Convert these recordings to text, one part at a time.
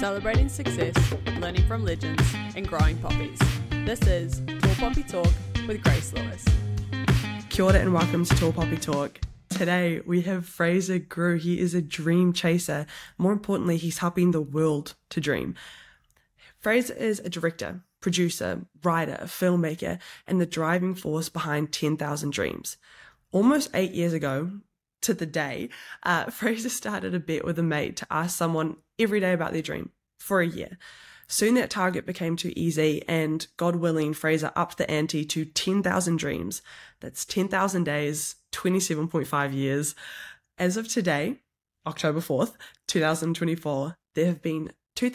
celebrating success, learning from legends, and growing poppies. This is Tall Poppy Talk with Grace Lewis. Kia ora and welcome to Tall Poppy Talk. Today we have Fraser Grew. He is a dream chaser. More importantly, he's helping the world to dream. Fraser is a director, producer, writer, filmmaker, and the driving force behind 10,000 Dreams. Almost 8 years ago to the day, Fraser started a bet with a mate to ask someone every day about their dream for a year. Soon that target became too easy, and God willing, Fraser upped the ante to 10,000 Dreams. That's 10,000 days, 27.5 years. As of today, October 4th, 2024, there have been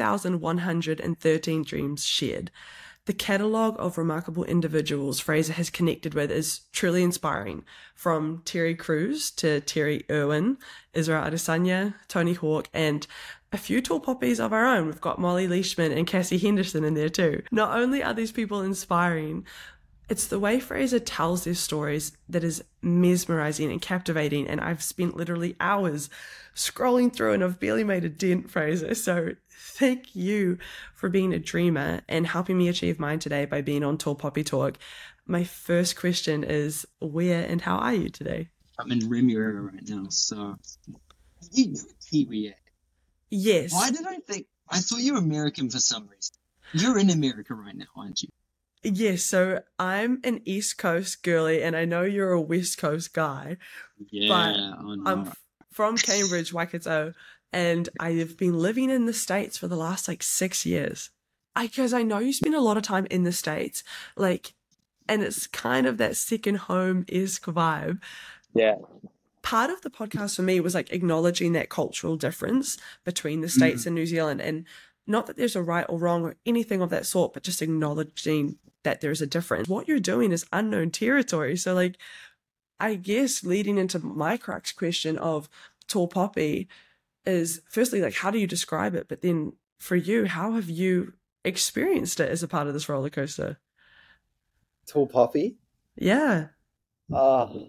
2,113 dreams shared. The catalogue of remarkable individuals Fraser has connected with is truly inspiring, from Terry Crews to Terry Irwin, Israel Adesanya, Tony Hawk, and a few tall poppies of our own. We've got Molly Leishman and Cassie Henderson in there too. Not only are these people inspiring, it's the way Fraser tells their stories that is mesmerizing and captivating, and I've spent literally hours scrolling through and I've barely made a dent, Fraser. So thank you for being a dreamer and helping me achieve mine today by being on Tall Poppy Talk. My first question is, where and how are you today? I'm in Remuera right now, so you're Kiwi. Yes. Why did I thought you were American for some reason. You're in America right now, aren't you? Yes, so I'm an East Coast girly, and I know you're a West Coast guy. Yeah, but I'm from Cambridge, Waikato, and I've been living in the States for the last 6 years. Because I know you spend a lot of time in the States, and it's kind of that second home-esque vibe. Yeah. Part of the podcast for me was acknowledging that cultural difference between the States and New Zealand, and not that there's a right or wrong or anything of that sort, but just acknowledging that there's a difference. What you're doing is unknown territory. So I guess leading into my crux question of Tall Poppy is firstly, how do you describe it? But then for you, how have you experienced it as a part of this roller coaster? Tall Poppy? Yeah. I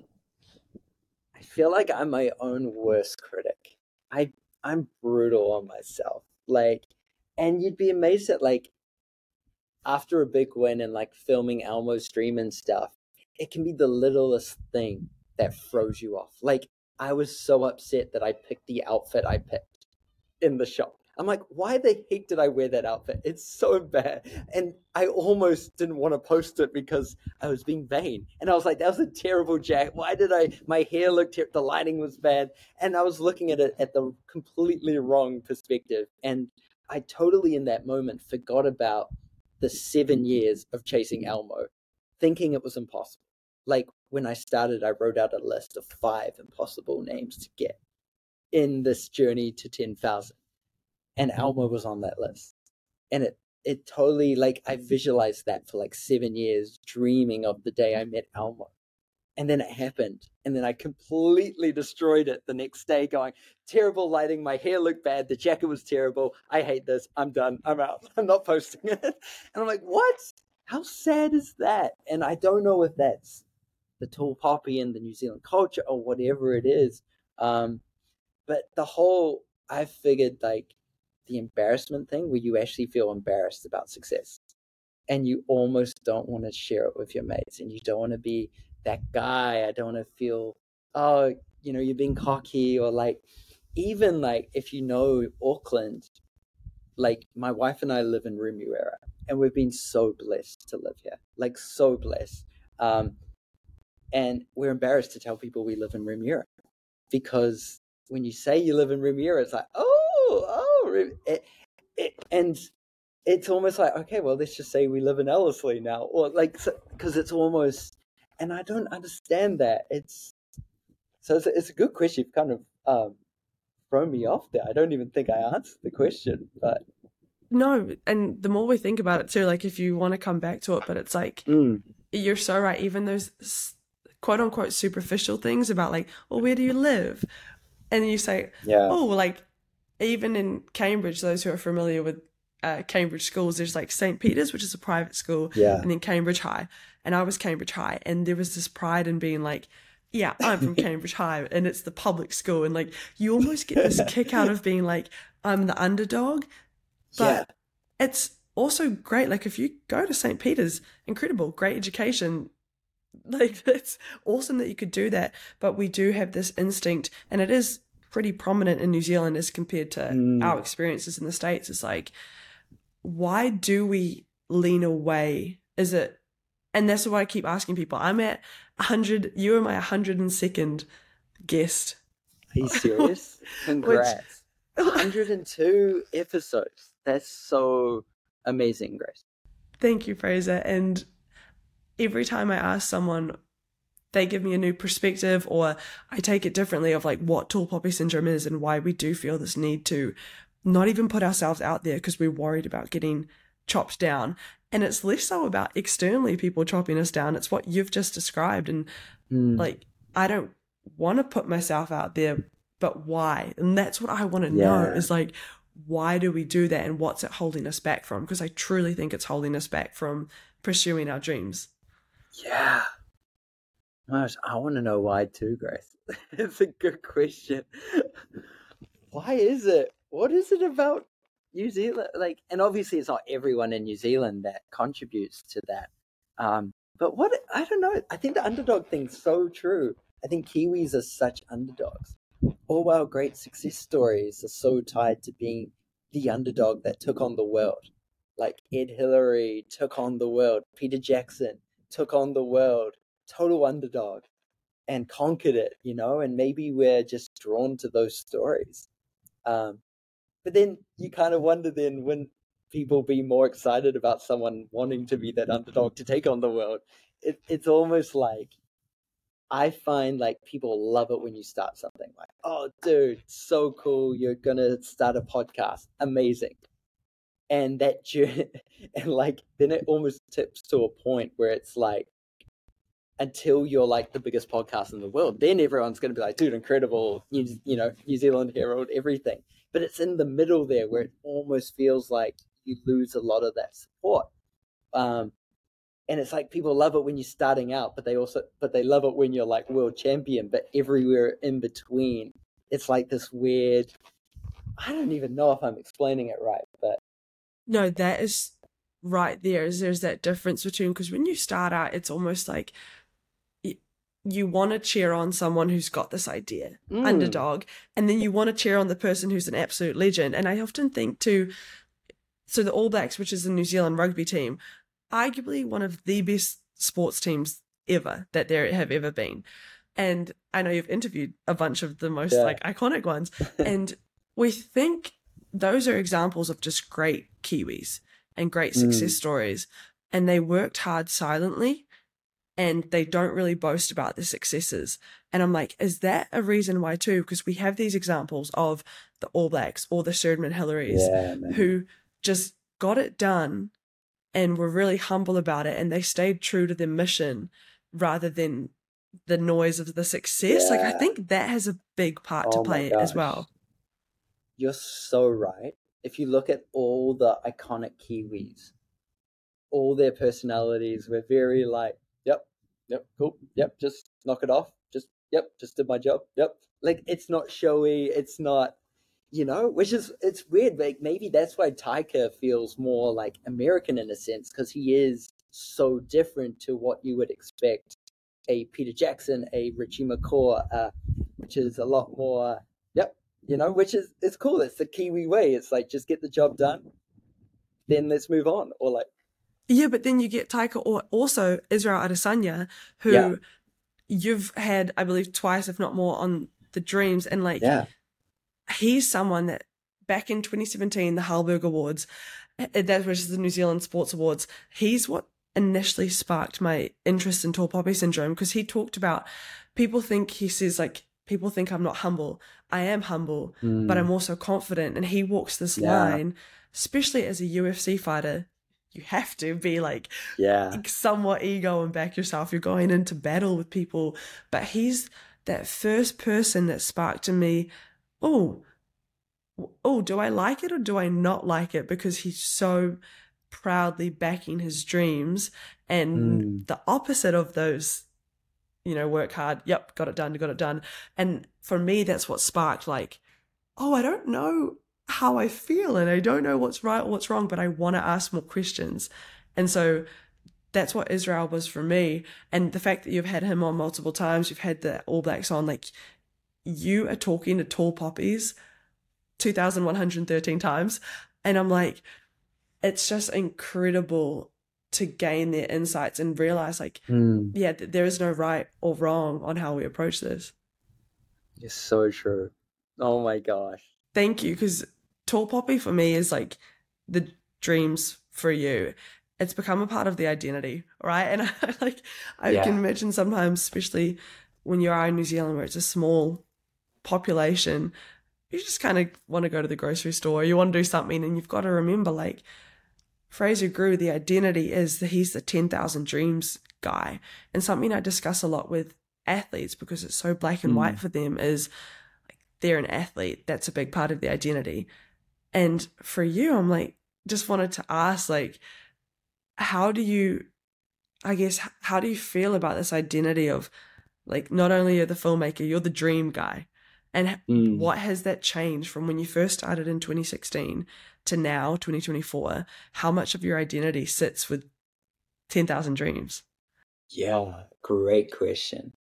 feel like I'm my own worst critic. I'm brutal on myself. And you'd be amazed at after a big win and filming Elmo's dream and stuff, it can be the littlest thing that throws you off. I was so upset that I picked the outfit I picked in the shop. I'm like, why the heck did I wear that outfit? It's so bad. And I almost didn't want to post it because I was being vain. And I was like, that was a terrible jacket. Why did my hair looked, the lighting was bad. And I was looking at it at the completely wrong perspective. And I totally in that moment forgot about the 7 years of chasing Elmo, thinking it was impossible. When I started, I wrote out a list of 5 impossible names to get in this journey to 10,000. And Elmo was on that list. And it totally, I visualized that for 7 years, dreaming of the day I met Elmo. And then it happened. And then I completely destroyed it the next day, going, terrible lighting, my hair looked bad, the jacket was terrible, I hate this, I'm done, I'm out, I'm not posting it. And I'm like, what? How sad is that? And I don't know if that's the Tall Poppy and the New Zealand culture or whatever it is. But I figured the embarrassment thing where you actually feel embarrassed about success and you almost don't want to share it with your mates and you don't want to be that guy. I don't want to feel, you're being cocky or even if you know Auckland, my wife and I live in Remuera and we've been so blessed to live here, so blessed. And we're embarrassed to tell people we live in Remuera because when you say you live in Remuera, it's and it's almost okay, well, let's just say we live in Ellerslie now, or because it's almost, and I don't understand that. It's a good question. You've kind of thrown me off there. I don't even think I answered the question, but no. And the more we think about it too, if you want to come back to it, but it's you're so right. Even those quote unquote superficial things about well, where do you live? And you say, even in Cambridge, those who are familiar with Cambridge schools, there's St. Peter's, which is a private school, and then Cambridge High. And I was Cambridge High, and there was this pride in being yeah, I'm from Cambridge High, and it's the public school. And you almost get this kick out of being I'm the underdog. But it's also great. Like if you go to St. Peter's, incredible, great education. Like it's awesome that you could do that. But we do have this instinct, and it is pretty prominent in New Zealand as compared to our experiences in the States. It's like, why do we lean away? Is it, and that's why I keep asking people. I'm at 100, you are my 102nd guest. Are you serious? Congrats. 102 episodes. That's so amazing, Grace. Thank you, Fraser. And every time I ask someone, they give me a new perspective, or I take it differently of like what tall poppy syndrome is and why we do feel this need to not even put ourselves out there because we're worried about getting chopped down. And it's less so about externally people chopping us down. It's what you've just described. And like, I don't want to put myself out there, but why? And that's what I want to know is like, why do we do that? And what's it holding us back from? Because I truly think it's holding us back from pursuing our dreams. Yeah. Gosh, I want to know why too, Grace. It's a good question. Why is it? What is it about New Zealand? Like, and obviously it's not everyone in New Zealand that contributes to that. But what, I don't know. I think the underdog thing's so true. I think Kiwis are such underdogs. All our great success stories are so tied to being the underdog that took on the world. Like Ed Hillary took on the world. Peter Jackson took on the world. Total underdog and conquered it, you know, and maybe we're just drawn to those stories. But then you kind of wonder then, when people be more excited about someone wanting to be that underdog to take on the world? It's almost like, I find like people love it when you start something like, oh, dude, so cool. You're going to start a podcast. Amazing. And that, and like, then it almost tips to a point where it's like, until you're like the biggest podcast in the world, then everyone's going to be like, dude, incredible, New Zealand Herald, everything. But it's in the middle there where it almost feels like you lose a lot of that support. And it's like people love it when you're starting out, but they love it when you're like world champion. But everywhere in between, it's like this weird, I don't even know if I'm explaining it right, but no, that is right there. There's that difference between, because when you start out, it's almost like you want to cheer on someone who's got this idea, underdog, and then you want to cheer on the person who's an absolute legend. And I often think too, so the All Blacks, which is the New Zealand rugby team, arguably one of the best sports teams ever that there have ever been. And I know you've interviewed a bunch of the most like iconic ones. And we think those are examples of just great Kiwis and great success stories. And they worked hard silently, and they don't really boast about their successes. And I'm like, is that a reason why too? Because we have these examples of the All Blacks or the Sherman Hillarys who just got it done and were really humble about it, and they stayed true to their mission rather than the noise of the success. Like, I think that has a big part to play as well. You're so right. If you look at all the iconic Kiwis, all their personalities were very like, yep, cool, yep, just knock it off, just did my job, yep. Like, it's not showy, it's not, which is, it's weird, like maybe that's why Taika feels more like American in a sense, because he is so different to what you would expect a Peter Jackson, a Richie McCaw, which is a lot more, which is, it's cool, it's the Kiwi way, it's like, just get the job done, then let's move on, or like, yeah, but then you get Taika, or also Israel Adesanya, who you've had, I believe, twice, if not more, on the Dreams. And like, he's someone that back in 2017, the Halberg Awards, that was the New Zealand Sports Awards, he's what initially sparked my interest in tall poppy syndrome, because he talked about, people think I'm not humble. I am humble, but I'm also confident. And he walks this line, especially as a UFC fighter. You have to be like somewhat ego and back yourself. You're going into battle with people. But he's that first person that sparked in me, oh, do I like it or do I not like it? Because he's so proudly backing his dreams. And the opposite of those, work hard. Yep, got it done. And for me, that's what sparked like, oh, I don't know how I feel and I don't know what's right or what's wrong, but I want to ask more questions. And so that's what Israel was for me. And the fact that you've had him on multiple times, you've had the All Blacks on, like, you are talking to tall poppies 2,113 times. And I'm like, it's just incredible to gain their insights and realize, like, yeah, there is no right or wrong on how we approach this. It's so true. Oh my gosh. Thank you, because Tall Poppy for me is like the dreams for you. It's become a part of the identity, right? And I can imagine sometimes, especially when you are in New Zealand where it's a small population, you just kind of want to go to the grocery store, you want to do something, and you've got to remember, like, Fraser Grew, the identity is that he's the 10,000 dreams guy. And something I discuss a lot with athletes, because it's so black and white for them, is like, they're an athlete. That's a big part of the identity. And for you, I'm like, just wanted to ask, like, how do you feel about this identity of, like, not only you're the filmmaker, you're the dream guy, and what has that changed from when you first started in 2016 to now, 2024? How much of your identity sits with 10,000 dreams? Yeah, great question.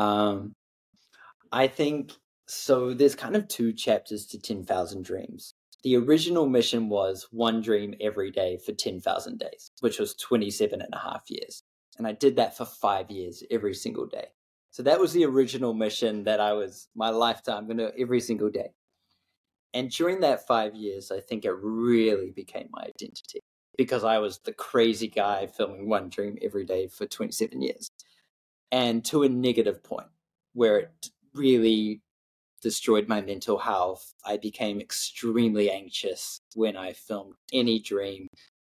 I think, so there's kind of two chapters to 10,000 dreams. The original mission was one dream every day for 10,000 days, which was 27 and a half years. And I did that for 5 years, every single day. So that was the original mission that my lifetime, every single day. And during that 5 years, I think it really became my identity, because I was the crazy guy filming one dream every day for 27 years. And to a negative point where it really destroyed my mental health. I became extremely anxious when I filmed any dream.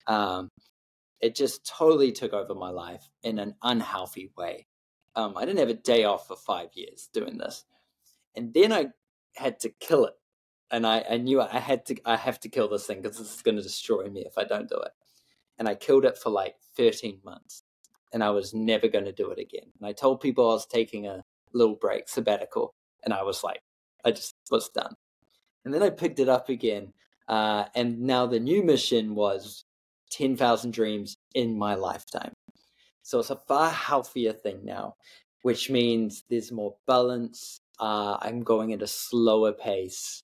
It just totally took over my life in an unhealthy way. I didn't have a day off for 5 years doing this. And then I had to kill it. And I knew I have to kill this thing, because this is going to destroy me if I don't do it. And I killed it for like 13 months. And I was never going to do it again. And I told people I was taking a little break, sabbatical. And I was like, I just was done. And then I picked it up again. And now the new mission was 10,000 dreams in my lifetime. So it's a far healthier thing now, which means there's more balance. I'm going at a slower pace.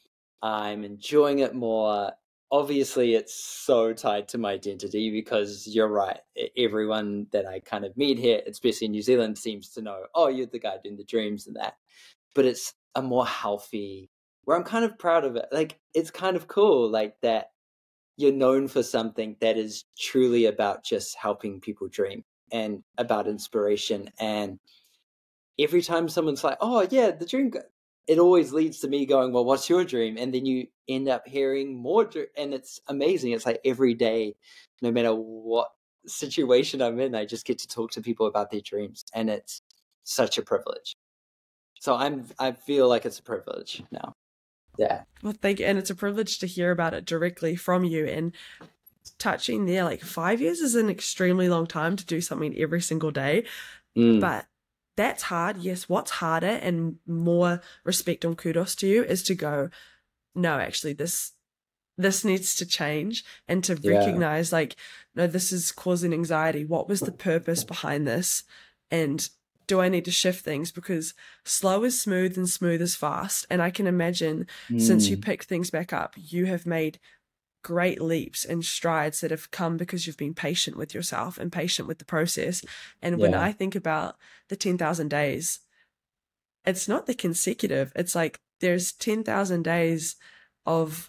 I'm enjoying it more. Obviously, it's so tied to my identity, because you're right. Everyone that I kind of meet here, especially in New Zealand, seems to know, oh, you're the guy doing the dreams and that. But it's a more healthy, where I'm kind of proud of it. Like, it's kind of cool, like, that you're known for something that is truly about just helping people dream and about inspiration. And every time someone's like, oh yeah, the dream, it always leads to me going, well, what's your dream? And then you end up hearing more, and it's amazing. It's like every day, no matter what situation I'm in, I just get to talk to people about their dreams, and it's such a privilege. So I feel like it's a privilege now. Yeah. Well, thank you. And it's a privilege to hear about it directly from you. And touching there, like, 5 years is an extremely long time to do something every single day. But that's hard. Yes. What's harder, and more respect and kudos to you, is to go, no, actually, this needs to change, and to recognize, like, no, this is causing anxiety. What was the purpose behind this? And do I need to shift things? Because slow is smooth and smooth is fast. And I can imagine since you picked things back up, you have made great leaps and strides that have come because you've been patient with yourself and patient with the process. And when I think about the 10,000 days, it's not the consecutive. It's like there's 10,000 days of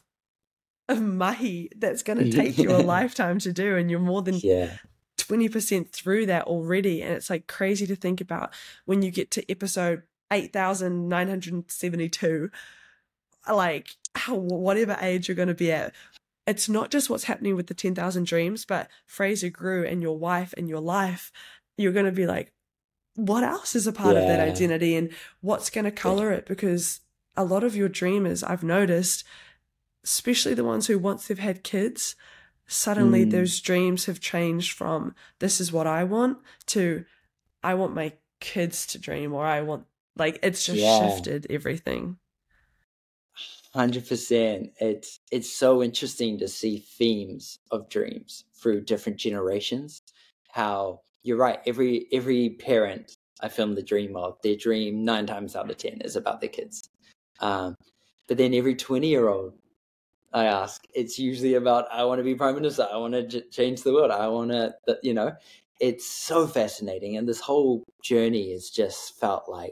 mahi that's going to take you a lifetime to do. And you're more than 20% through that already. And it's like crazy to think about when you get to episode 8,972, like whatever age you're going to be at. It's not just what's happening with the 10,000 dreams, but Fraser Grew and your wife and your life. You're going to be like, what else is a part of that identity, and what's going to color it? Because a lot of your dreamers, I've noticed, especially the ones who, once they've had kids, suddenly those dreams have changed from this is what I want to I want my kids to dream, or I want, like, it's just shifted everything. 100%. It's so interesting to see themes of dreams through different generations. How you're right, every parent I film the dream of, their dream 9 times out of 10 is about their kids. But then every 20-year-old I ask, it's usually about, I want to be prime minister, I want to change the world, I want to, it's so fascinating. And this whole journey has just felt like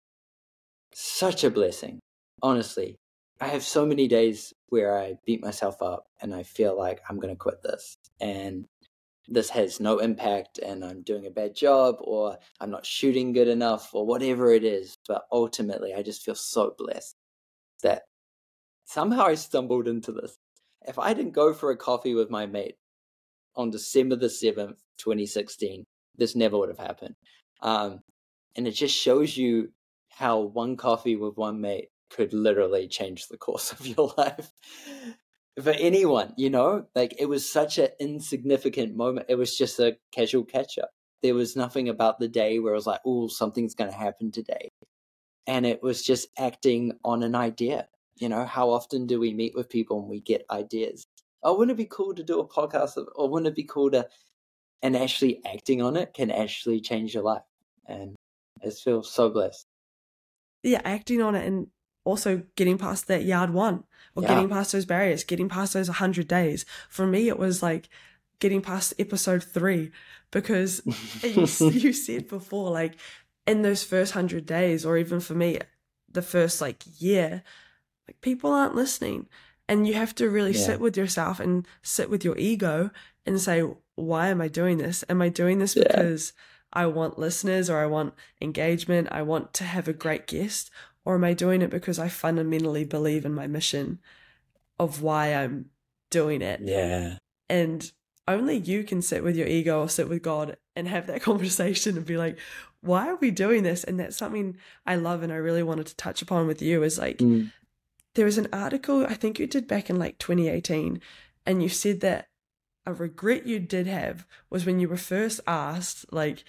such a blessing, honestly. I have so many days where I beat myself up and I feel like I'm going to quit this and this has no impact and I'm doing a bad job or I'm not shooting good enough or whatever it is. But ultimately, I just feel so blessed that somehow I stumbled into this. If I didn't go for a coffee with my mate on December the 7th, 2016, this never would have happened. And it just shows you how one coffee with one mate could literally change the course of your life. For anyone, like it was such an insignificant moment. It was just a casual catch up. There was nothing about the day where I was like, oh, something's going to happen today. And it was just acting on an idea. How often do we meet with people and we get ideas? Oh, wouldn't it be cool to do a podcast? Or wouldn't it be cool to, and actually acting on it can actually change your life. And I just feel so blessed. Yeah, acting on it and also getting past that yard one or getting past those barriers, getting past those 100 days. For me, it was like getting past episode 3 because you said before, like in those first 100 days, or even for me, the first year, like people aren't listening. And you have to really sit with yourself and sit with your ego and say, why am I doing this? Am I doing this because I want listeners or I want engagement? I want to have a great guest? Or am I doing it because I fundamentally believe in my mission of why I'm doing it? Yeah. And only you can sit with your ego or sit with God and have that conversation and be like, why are we doing this? And that's something I love and I really wanted to touch upon with you is like, there was an article I think you did back in 2018, and you said that a regret you did have was when you were first asked,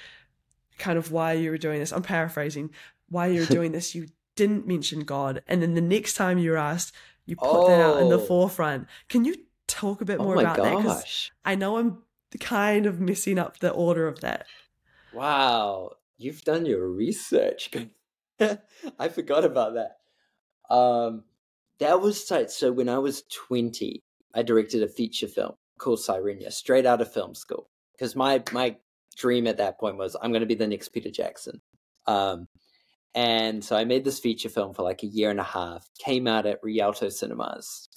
kind of why you were doing this. I'm paraphrasing, why you were doing this. You didn't mention God. And then the next time you were asked, you put that out in the forefront. Can you talk a bit more about that? Because I know I'm kind of messing up the order of that. Wow. You've done your research. I forgot about that. That was tight. So when I was 20, I directed a feature film called Sirenia, straight out of film school. Because my dream at that point was I'm going to be the next Peter Jackson. And so I made this feature film for a year and a half, came out at Rialto Cinemas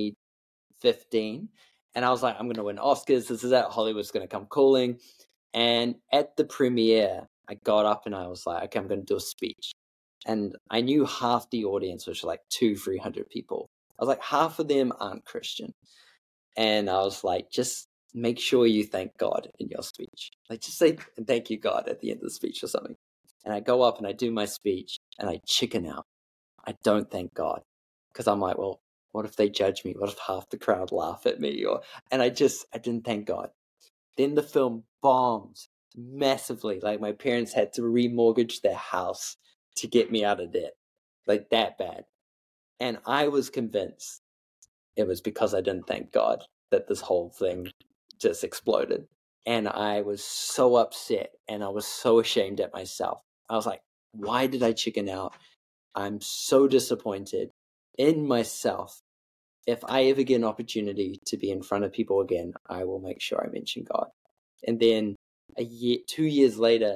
2015. And I was like, I'm going to win Oscars. This is it. Hollywood's going to come calling. And at the premiere, I got up and I was like, okay, I'm going to do a speech. And I knew half the audience, which was 200-300 people. I was like, half of them aren't Christian. And I was like, just make sure you thank God in your speech. Just say thank you, God, at the end of the speech or something. And I go up and I do my speech and I chicken out. I don't thank God because I'm like, well, what if they judge me? What if half the crowd laugh at me? And I didn't thank God. Then the film bombed massively. My parents had to remortgage their house to get me out of debt, that bad. And I was convinced it was because I didn't thank God that this whole thing just exploded. And I was so upset and I was so ashamed at myself. I was like, why did I chicken out? I'm so disappointed in myself. If I ever get an opportunity to be in front of people again, I will make sure I mention God. And then 2 years later,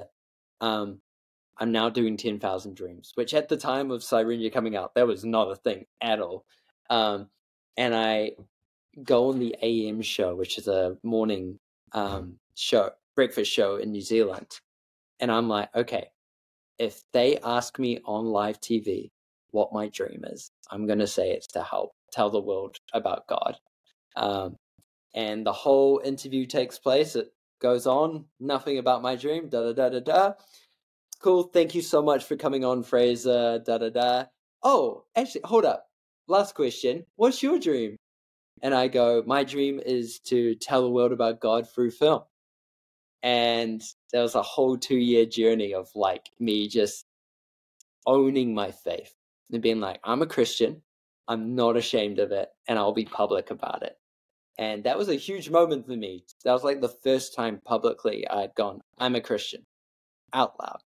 I'm now doing 10,000 Dreams, which at the time of Sirenia coming out, that was not a thing at all. And I go on the AM show, which is a morning breakfast show in New Zealand. And I'm like, okay, if they ask me on live TV what my dream is, I'm going to say it's to help tell the world about God. And the whole interview takes place. It goes on, nothing about my dream, da-da-da-da-da. Cool, thank you so much for coming on, Fraser, da-da-da. Oh, actually, hold up. Last question. What's your dream? And I go, my dream is to tell the world about God through film. And there was a whole 2-year journey of me just owning my faith and being like, I'm a Christian. I'm not ashamed of it, and I'll be public about it. And that was a huge moment for me. That was like the first time publicly I'd gone, I'm a Christian, out loud.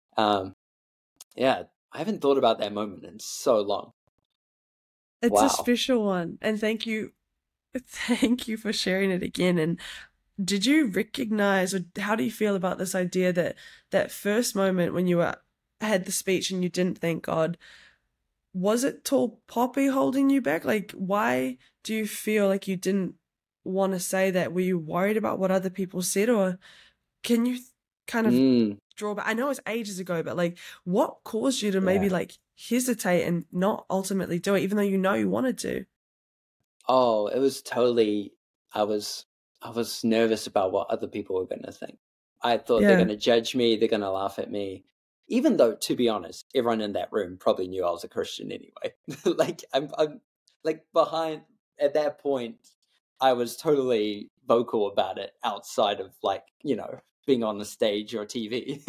Yeah, I haven't thought about that moment in so long. It's a Wow. special one. And thank you for sharing it again. And did you recognize, or how do you feel about this idea that that first moment when you had the speech and you didn't thank God, was it Tall Poppy holding you back? Like, why do you feel like you didn't want to say that? Were you worried about what other people said, or can you kind of draw back? I know it's ages ago, but like, what caused you to maybe like hesitate and not ultimately do it, even though you know you wanted to? Oh, it was totally, I was nervous about what other people were going to think. I thought they're going to judge me, they're going to laugh at me. Even though, to be honest, everyone in that room probably knew I was a Christian anyway. Like, I'm like behind, at that point, I was totally vocal about it outside of like, being on the stage or TV.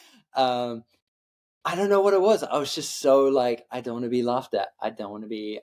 I don't know what it was. I was just so like, I don't want to be laughed at. I don't want to be,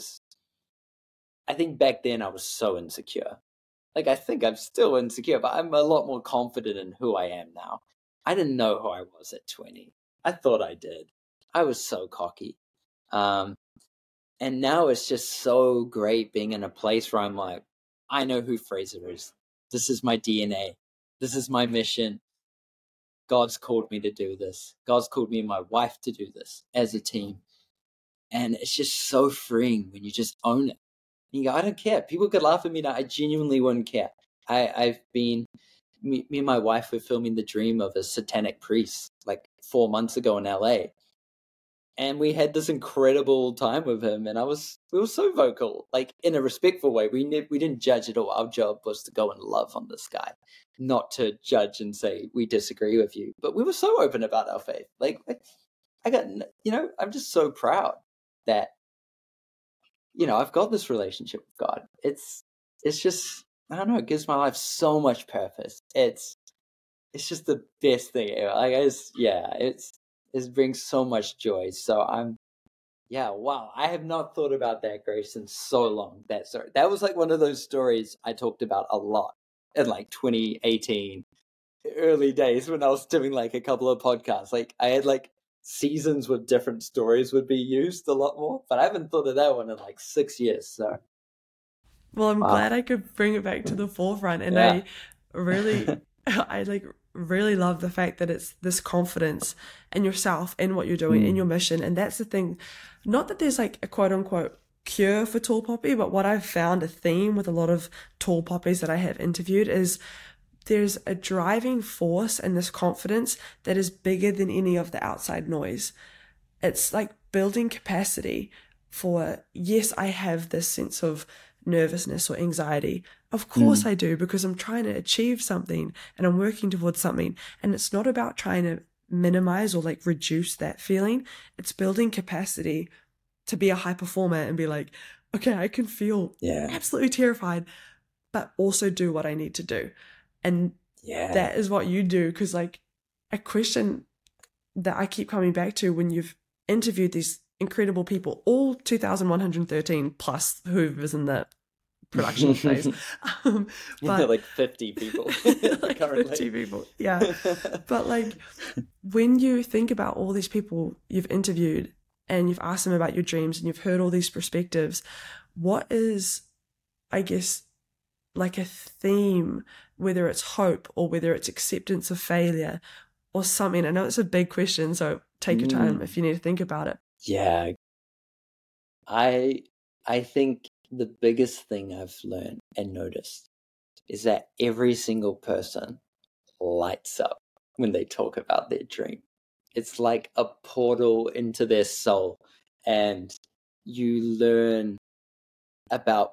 I think back then I was so insecure. Like, I think I'm still insecure, but I'm a lot more confident in who I am now. I didn't know who I was at 20. I thought I did. I was so cocky. And now it's just so great being in a place where I'm like, I know who Fraser is. This is my DNA. This is my mission. God's called me to do this. God's called me and my wife to do this as a team. And it's just so freeing when you just own it. And you go, I don't care. People could laugh at me now. I genuinely wouldn't care. Me and my wife were filming The Dream of a Satanic Priest like 4 months ago in LA. And we had this incredible time with him, and we were so vocal, like in a respectful way. We didn't judge at all. Our job was to go and love on this guy, not to judge and say we disagree with you. But we were so open about our faith. Like I got, I'm just so proud that, I've got this relationship with God. It's just, I don't know, it gives my life so much purpose. It's just the best thing ever. Like it brings so much joy. So wow. I have not thought about that, Grace, in so long. That was like one of those stories I talked about a lot in like 2018, early days when I was doing like a couple of podcasts. Like I had like seasons with different stories would be used a lot more, but I haven't thought of that one in like 6 years. So, well, I'm glad I could bring it back to the forefront, and I really love the fact that it's this confidence in yourself, in what you're doing, in your mission. And that's the thing, not that there's like a quote unquote cure for tall poppy, but what I've found a theme with a lot of tall poppies that I have interviewed is there's a driving force and this confidence that is bigger than any of the outside noise. It's like building capacity for, yes, I have this sense of nervousness or anxiety. Of course I do, because I'm trying to achieve something and I'm working towards something. And it's not about trying to minimize or like reduce that feeling. It's building capacity to be a high performer and be like, okay, I can feel absolutely terrified, but also do what I need to do. And that is what you do. Because like a question that I keep coming back to when you've interviewed these incredible people, all 2,113 plus whoever's in the production phase. But like 50 people. like 50 people, yeah. But like when you think about all these people you've interviewed and you've asked them about your dreams and you've heard all these perspectives, what is, I guess, like a theme, whether it's hope or whether it's acceptance of failure or something? I know it's a big question, so take your time if you need to think about it. Yeah. I think the biggest thing I've learned and noticed is that every single person lights up when they talk about their dream. It's like a portal into their soul, and you learn about,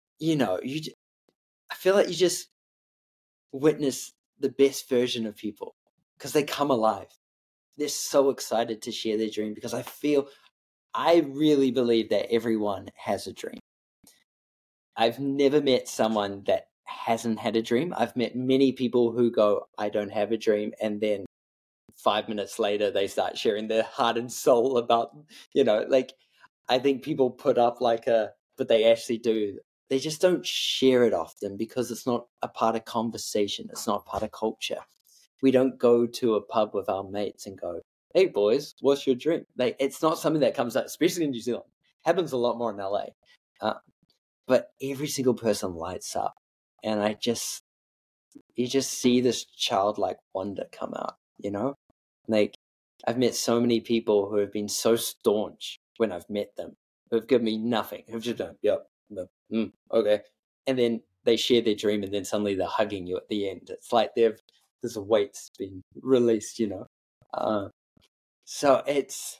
I feel like you just witness the best version of people because they come alive. They're so excited to share their dream because I really believe that everyone has a dream. I've never met someone that hasn't had a dream. I've met many people who go, I don't have a dream. And then 5 minutes later, they start sharing their heart and soul about, I think people put up but they actually do. They just don't share it often because it's not a part of conversation. It's not part of culture. We don't go to a pub with our mates and go, "Hey boys, what's your drink?" It's not something that comes up, especially in New Zealand. Happens a lot more in LA. But every single person lights up, and you just see this childlike wonder come out, you know? Like, I've met so many people who have been so staunch when I've met them, who have given me nothing, who've just done, yep, okay. And then they share their dream, and then suddenly they're hugging you at the end. It's like there's a weight's been released, you know? So it's,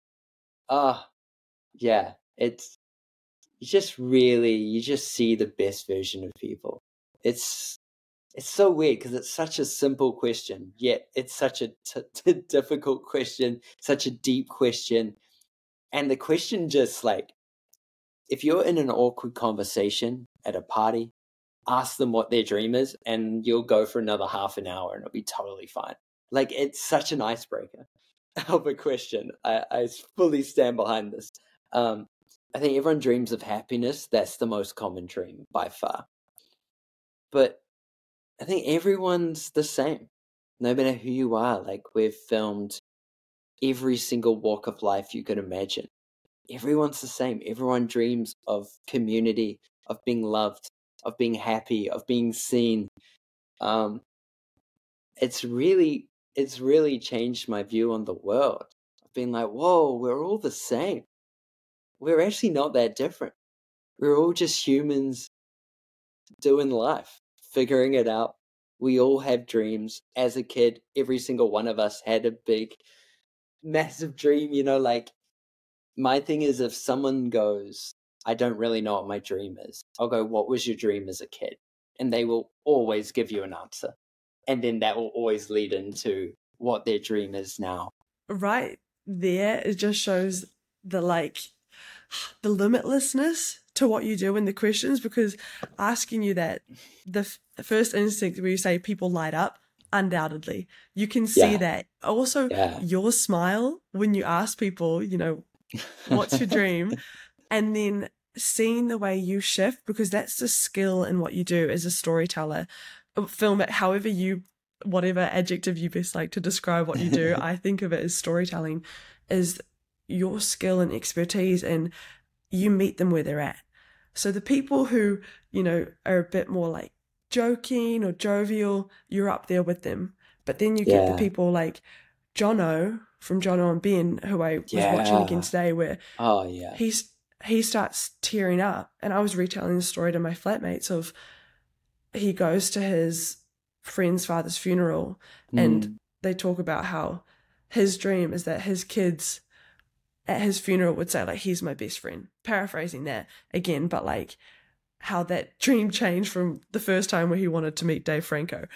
yeah, it's, you just see the best version of people. It's so weird because it's such a simple question, yet it's such a difficult question, such a deep question. And the question just like, if you're in an awkward conversation at a party, ask them what their dream is and you'll go for another half an hour and it'll be totally fine. Like, it's such an icebreaker of a question. I fully stand behind this. I think everyone dreams of happiness. That's the most common dream by far. But I think everyone's the same, no matter who you are. Like, we've filmed every single walk of life you could imagine. Everyone's the same. Everyone dreams of community, of being loved, of being happy, of being seen. It's really changed my view on the world. I've been like, whoa, we're all the same. We're actually not that different. We're all just humans doing life, figuring it out. We all have dreams. As a kid, every single one of us had a big, massive dream, you know, like, my thing is, if someone goes, I don't really know what my dream is, I'll go, what was your dream as a kid? And they will always give you an answer. And then that will always lead into what their dream is now. Right there, it just shows the limitlessness to what you do in the questions, because asking you that, the first instinct where you say people light up, undoubtedly. You can see that. Also, your smile when you ask people, you know, what's your dream? And then seeing the way you shift, because that's the skill in what you do as a storyteller. Film it however whatever adjective you best like to describe what you do. I think of it as storytelling, is your skill and expertise, and you meet them where they're at. So the people who, you know, are a bit more like joking or jovial, you're up there with them. But then you get the people like Jono from Jono and Ben, who I was watching again today, where he starts tearing up. And I was retelling the story to my flatmates of, he goes to his friend's father's funeral and they talk about how his dream is that his kids at his funeral would say, like, he's my best friend. Paraphrasing that again, but like how that dream changed from the first time where he wanted to meet Dave Franco.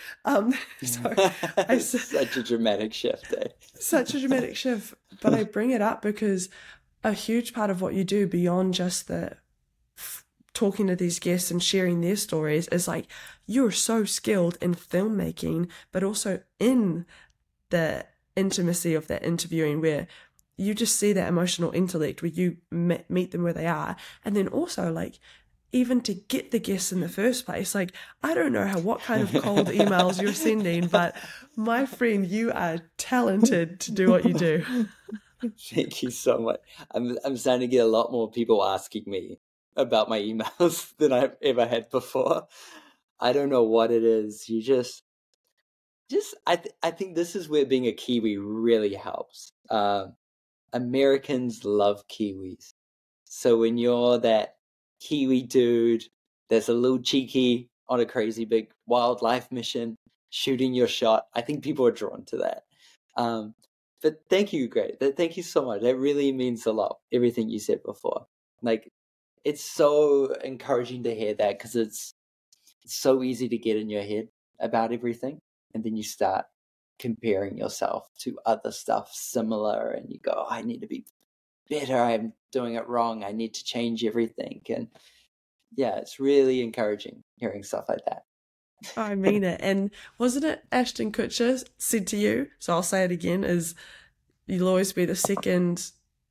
Such a dramatic shift, eh? Such a dramatic shift. But I bring it up because a huge part of what you do beyond just the talking to these guests and sharing their stories is like, you're so skilled in filmmaking, but also in the intimacy of that interviewing, where you just see that emotional intellect where you meet them where they are. And then also, like, even to get the guests in the first place, like, I don't know what kind of cold emails you're sending, but my friend, you are talented to do what you do. Thank you so much. I'm starting to get a lot more people asking me about my emails than I've ever had before. I don't know what it is. You just I think this is where being a Kiwi really helps. Americans love Kiwis. So when you're that Kiwi dude that's a little cheeky on a crazy big wildlife mission, shooting your shot, I think people are drawn to that. But thank you, thank you so much. That really means a lot, everything you said before. Like, it's so encouraging to hear that, because it's so easy to get in your head about everything, and then you start comparing yourself to other stuff similar, and you go, oh, I need to be better, I'm doing it wrong, I need to change everything. And yeah, it's really encouraging hearing stuff like that. I mean it. And wasn't it Ashton Kutcher said to you, so I'll say it again, is you'll always be the second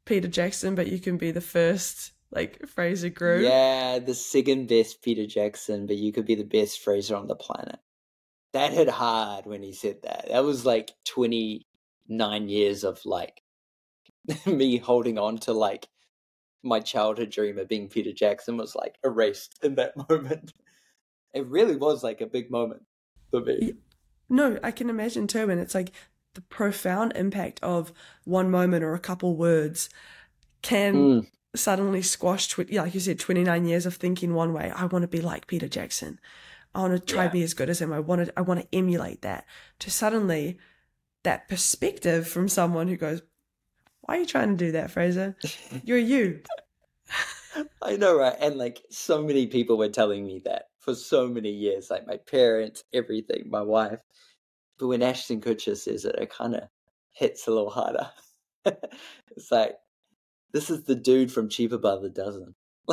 Peter Jackson, but you can be the first, like, Fraser Grew. Yeah, the second best Peter Jackson, but you could be the best Fraser on the planet. That hit hard when he said that. That was like 29 years of like me holding on to like my childhood dream of being Peter Jackson was like erased in that moment. It really was like a big moment for me. No, I can imagine too. And it's like the profound impact of one moment or a couple words can suddenly squash, like you said, 29 years of thinking one way. I want to be like Peter Jackson. I want to try to be as good as him. I want to emulate that. To suddenly that perspective from someone who goes, why are you trying to do that, Fraser? You're you. I know, right? And like so many people were telling me that for so many years, like my parents, everything, my wife. But when Ashton Kutcher says it, it kind of hits a little harder. It's like, this is the dude from Cheaper by the Dozen.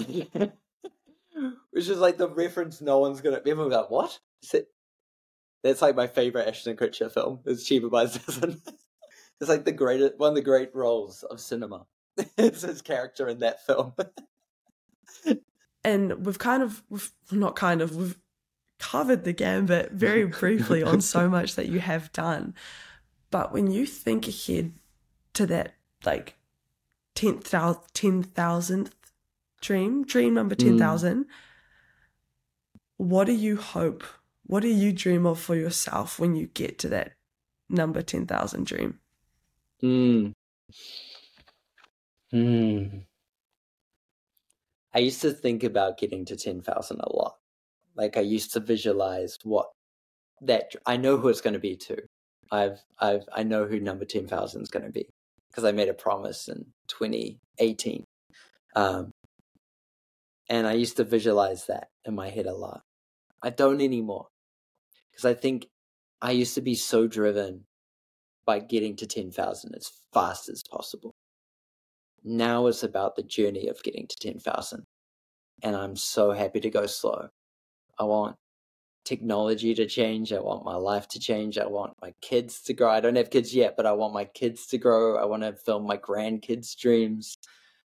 Which is like the reference no one's gonna. Everyone's like, what? That's like my favorite Ashton Kutcher film. Is Cheaper by the Dozen. It's like one of the great roles of cinema. It's his character in that film. And we've covered the gambit very briefly on so much that you have done. But when you think ahead to that, like, 10,000th dream number 10,000, what do you hope? What do you dream of for yourself when you get to that number 10,000 dream? I used to think about getting to 10,000 a lot. Like I used to visualize I know who it's going to be too. I know who number 10,000 is going to be because I made a promise in 2018. And I used to visualize that in my head a lot. I don't anymore because I think I used to be so driven by getting to 10,000 as fast as possible. Now it's about the journey of getting to 10,000. And I'm so happy to go slow. I want technology to change. I want my life to change. I want my kids to grow. I don't have kids yet, but I want my kids to grow. I want to film my grandkids' dreams.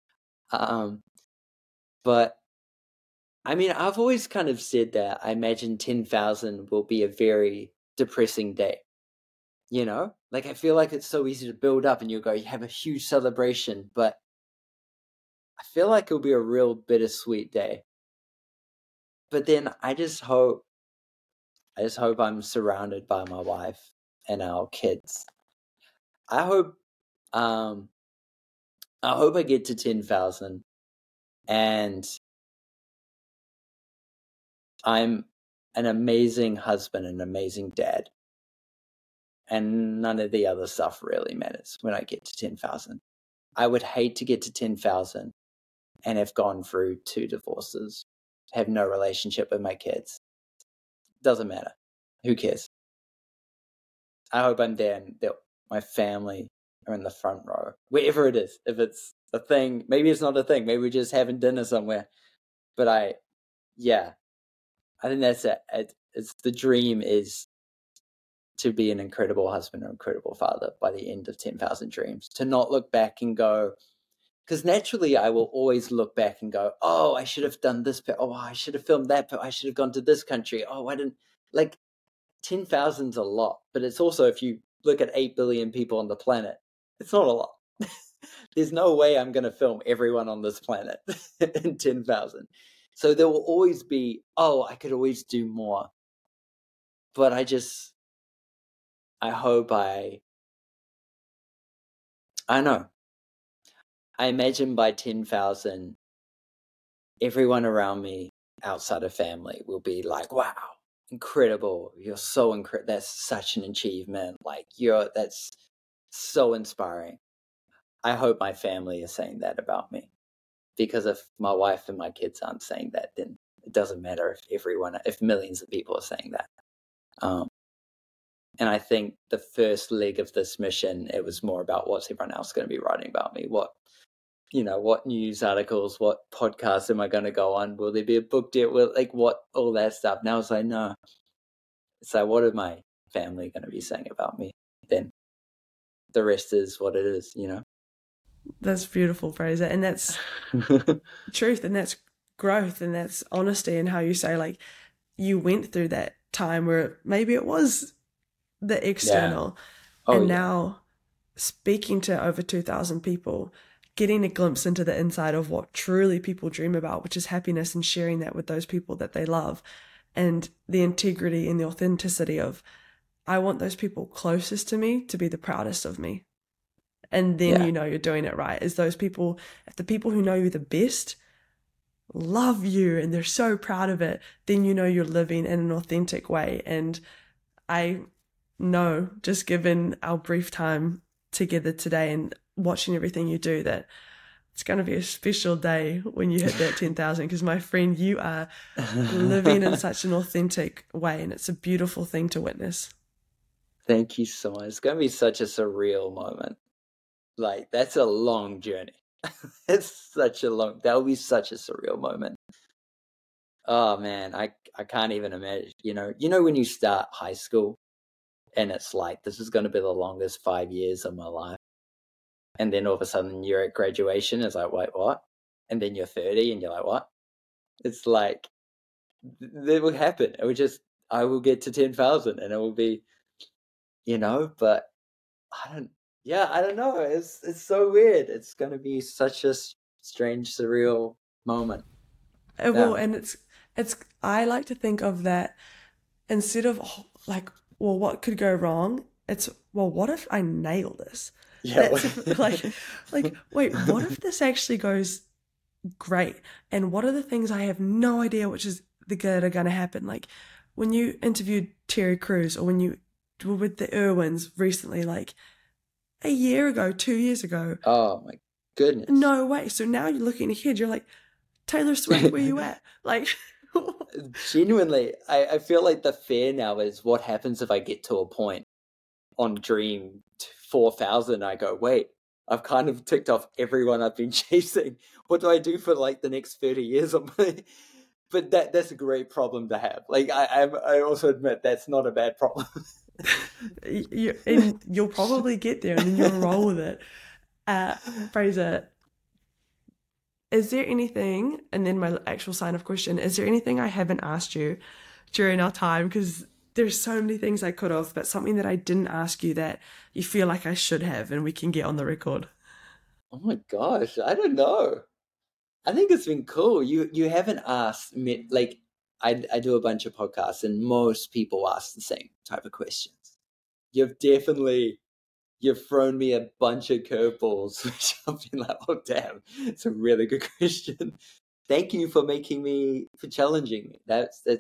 But I mean, I've always kind of said that I imagine 10,000 will be a very depressing day. You know, like I feel like it's so easy to build up and you have a huge celebration, but I feel like it'll be a real bittersweet day. But then I just hope I'm surrounded by my wife and our kids. I hope I get to 10,000 and I'm an amazing husband, an amazing dad. And none of the other stuff really matters when I get to 10,000. I would hate to get to 10,000 and have gone through 2 divorces, have no relationship with my kids. Doesn't matter. Who cares? I hope I'm there and that my family are in the front row, wherever it is. If it's a thing, maybe it's not a thing. Maybe we're just having dinner somewhere. But I think that's it. It's the dream is to be an incredible husband or incredible father by the end of 10,000 dreams. To not look back and go, because naturally I will always look back and go, oh, I should have done this. Oh, I should have filmed that. I should have gone to this country. Oh, I didn't. Like 10,000's a lot. But it's also, if you look at 8 billion people on the planet, it's not a lot. There's no way I'm going to film everyone on this planet in 10,000. So there will always be, oh, I could always do more. But I hope I know. I imagine by 10,000, everyone around me outside of family will be like, wow, incredible. You're so incredible. That's such an achievement. Like that's so inspiring. I hope my family is saying that about me, because if my wife and my kids aren't saying that, then it doesn't matter if millions of people are saying that. And I think the first leg of this mission, it was more about what's everyone else going to be writing about me? What news articles, what podcasts am I going to go on? Will there be a book deal? All that stuff. Now it's like, no. So what are my family going to be saying about me? Then the rest is what it is, That's beautiful, Fraser. And that's truth, and that's growth, and that's honesty, and how you say, like, you went through that time where maybe it was the external. Oh, and yeah. now speaking to over 2,000 people, getting a glimpse into the inside of what truly people dream about, which is happiness, and sharing that with those people that they love, and the integrity and the authenticity of, I want those people closest to me to be the proudest of me. And then Yeah. you know you're doing it right. Is those people, if the people who know you the best love you and they're so proud of it, then you know you're living in an authentic way. And I know, just given our brief time together today and watching everything you do, that it's going to be a special day when you hit that 10,000, because my friend, you are living in such an authentic way, and it's a beautiful thing to witness. Thank you so much. It's going to be such a surreal moment. Like, that's a long journey. That'll be such a surreal moment. Oh man, I can't even imagine. You know when you start high school and it's like, this is going to be the longest 5 years of my life. And then all of a sudden you're at graduation. It's like, wait, what? And then you're 30 and you're like, what? It's like, that will happen. I will get to 10,000 and it will be, but I don't know. It's so weird. It's going to be such a strange, surreal moment. Well, and it's I like to think of that, instead of like, well, what could go wrong? It's, well, what if I nail this? Yeah. That's like, wait, what if this actually goes great? And what are the things I have no idea which is that are going to happen? Like when you interviewed Terry Crews, or when you were with the Irwins recently, like a year ago, 2 years ago. Oh my goodness. No way. So now you're looking ahead, you're like, Taylor Swift, where you at? Like, genuinely, I feel like the fear now is, what happens if I get to a point on Dream 4,000? I go, wait, I've kind of ticked off everyone I've been chasing. What do I do for like the next 30 years? But that's a great problem to have. Like, I also admit that's not a bad problem. and you'll probably get there, and then you'll roll with it. Fraser, is there anything, and then my actual sign-off question, is there anything I haven't asked you during our time? Because there's so many things I could have, but something that I didn't ask you that you feel like I should have, and we can get on the record. Oh my gosh, I don't know. I think it's been cool. You haven't asked me, like, I do a bunch of podcasts and most people ask the same type of questions. You've thrown me a bunch of curveballs, which I've been like, oh damn, it's a really good question. Thank you for challenging me.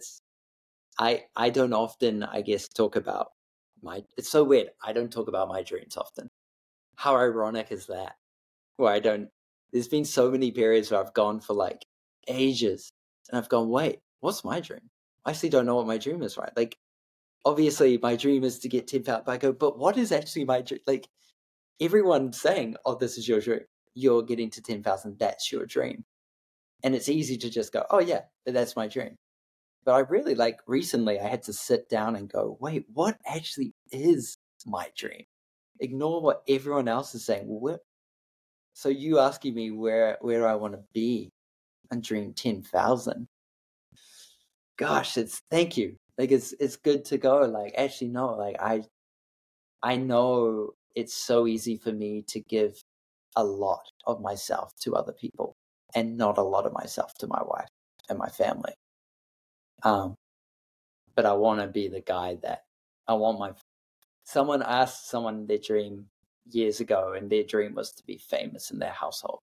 I don't often, I guess, talk about it's so weird. I don't talk about my dreams often. How ironic is that? There's been so many periods where I've gone for like ages and I've gone, wait, what's my dream? I actually don't know what my dream is, right? Like, obviously my dream is to get 10,000, but I go, but what is actually my dream? Like, everyone's saying, oh, this is your dream. You're getting to 10,000. That's your dream. And it's easy to just go, oh yeah, that's my dream. But I really, like, recently I had to sit down and go, wait, what actually is my dream? Ignore what everyone else is saying. So you asking me where I want to be and dream 10,000. Gosh, thank you. Like, it's good to go. Like, actually, no, like, I know it's so easy for me to give a lot of myself to other people and not a lot of myself to my wife and my family. But I want to be the guy that someone asked someone their dream years ago, and their dream was to be famous in their household.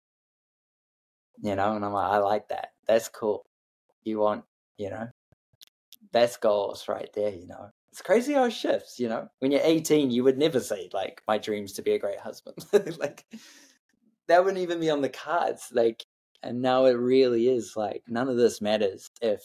And I'm like, I like that. That's cool. You want, that's goals right there, It's crazy how it shifts, When you're 18, you would never say, like, my dream's to be a great husband. Like, that wouldn't even be on the cards. Like, and now it really is, like, none of this matters if,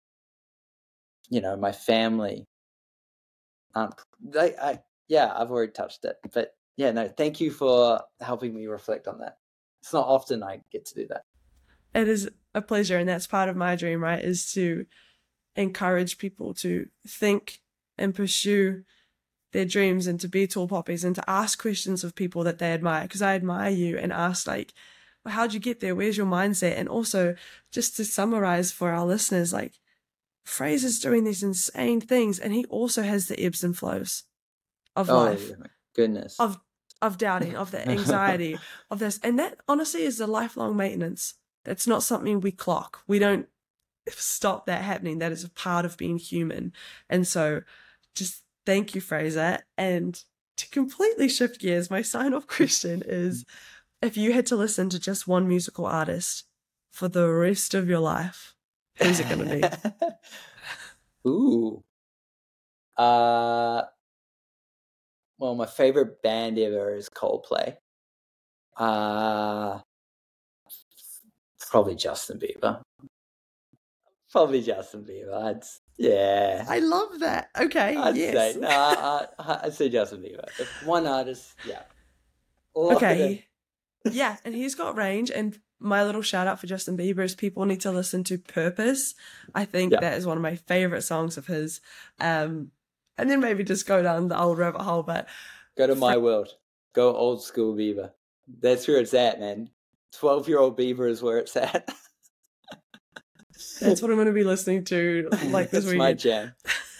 my family aren't, I've already touched it. But yeah, no, thank you for helping me reflect on that. It's not often I get to do that. It is a pleasure, and that's part of my dream, right, is to encourage people to think and pursue their dreams and to be tall poppies and to ask questions of people that they admire, because I admire you, and ask like, well, how'd you get there? Where's your mindset? And also, just to summarize for our listeners, like, Fraser's doing these insane things, and he also has the ebbs and flows of life, my goodness. of doubting, of the anxiety, of this. And that honestly is a lifelong maintenance. That's not something we clock. We don't stop that happening. That is a part of being human. And so just thank you, Fraser. And to completely shift gears, my sign-off question is, if you had to listen to just one musical artist for the rest of your life, who's it going to be? Ooh. Well, my favorite band ever is Coldplay. Probably Justin Bieber. Yeah. I love that. Okay, yes. I'd say Justin Bieber. If one artist, yeah. Okay. Yeah, and he's got range. And my little shout out for Justin Bieber is people need to listen to Purpose. I think that is one of my favorite songs of his. And then maybe just go down the old rabbit hole. But go to My World. Go old school Bieber. That's where it's at, man. 12-year-old Bieber is where it's at. That's what I'm going to be listening to like this weekend. My jam.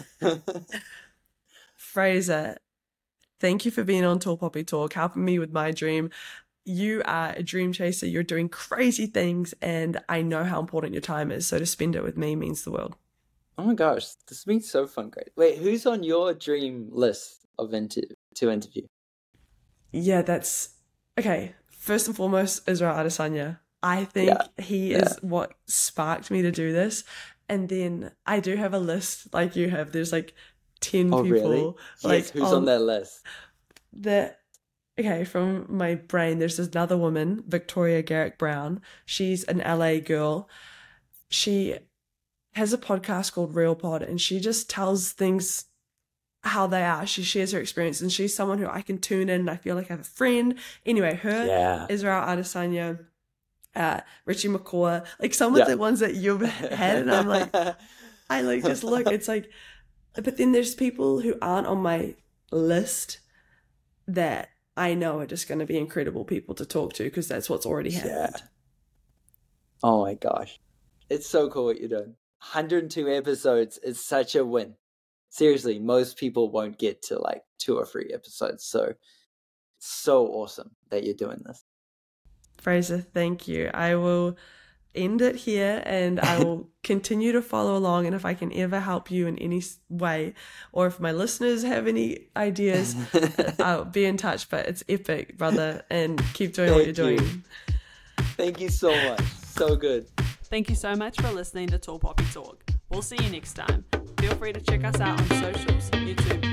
Fraser, thank you for being on Tall Poppy Talk, helping me with my dream. You are a dream chaser. You're doing crazy things, and I know how important your time is. So to spend it with me means the world. Oh my gosh, this has been so fun, great. Wait, who's on your dream list of to interview? Yeah, that's okay. First and foremost, Israel Adesanya. I think he is what sparked me to do this. And then I do have a list like you have. There's like 10 people. Really? Like, yes, who's on that list? Okay, from my brain, there's another woman, Victoria Garrick Brown. She's an LA girl. She has a podcast called Real Pod, and she just tells things how they are. She shares her experience, and she's someone who I can tune in and I feel like I have a friend. Anyway, her, Israel Adesanya, Richie McCaw, like some of the ones that you've had, and I'm like, I like just look, it's like, but then there's people who aren't on my list that I know are just going to be incredible people to talk to, because that's what's already happened. Yeah. Oh my gosh. It's so cool what you're doing. 102 episodes is such a win. Seriously, most people won't get to like 2 or 3 episodes. So awesome that you're doing this. Fraser, thank you. I will end it here, and I will continue to follow along. And if I can ever help you in any way, or if my listeners have any ideas, I'll be in touch. But it's epic, brother, and keep doing what you're doing. Thank you so much. So good. Thank you so much for listening to Tall Poppy Talk. We'll see you next time. Feel free to check us out on socials, YouTube,